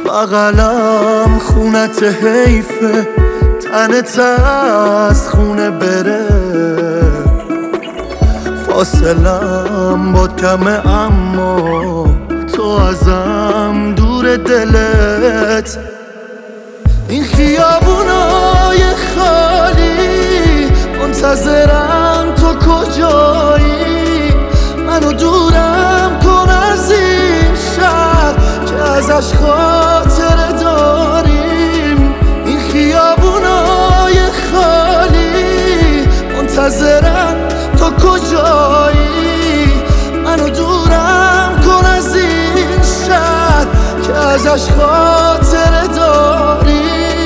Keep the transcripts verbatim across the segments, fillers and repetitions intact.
بغلم خونت حیفه، تنت از خونه بره. فاصلم باد کمه اما تو ازم دور دلت. این خیابونای خالی منتظرم تو کجایی. منو دورم کن از این شهر که ازش خاطره داریم. این خیابونای خالی منتظرم تو کجایی. منو دورم کن از این شهر که ازش خاطره داریم.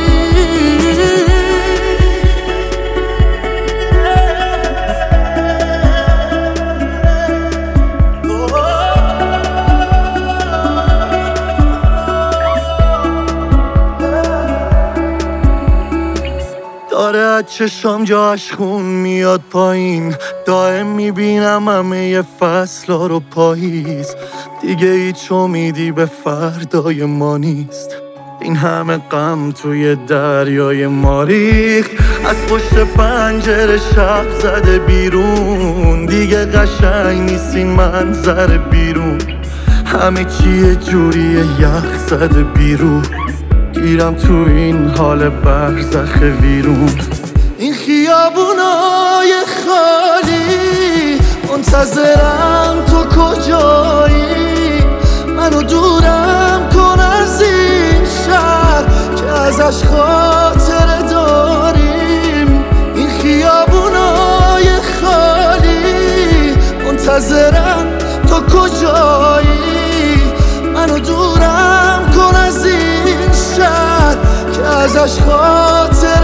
داره از چشام جاش خون میاد پایین. دائم میبینم همه فصلا رو پاییز. دیگه هیچ امیدی به فردای ما نیست. این همه غم توی دریای ما ریخت. از پشت پنجره شب زده بیرون. دیگه قشنگ نیست این منظر بیرون. همه چیه جوریه یخ زده بیرون. گیرم تو این حال برزخ ویرون. این خیابونای خالی منتظرم تو کجایی. منو دورم کن از این شهر که ازش خاطره داریم. این خیابونای خالی منتظرم تو کجایی. منو دورم کن از این شهر که ازش خاطره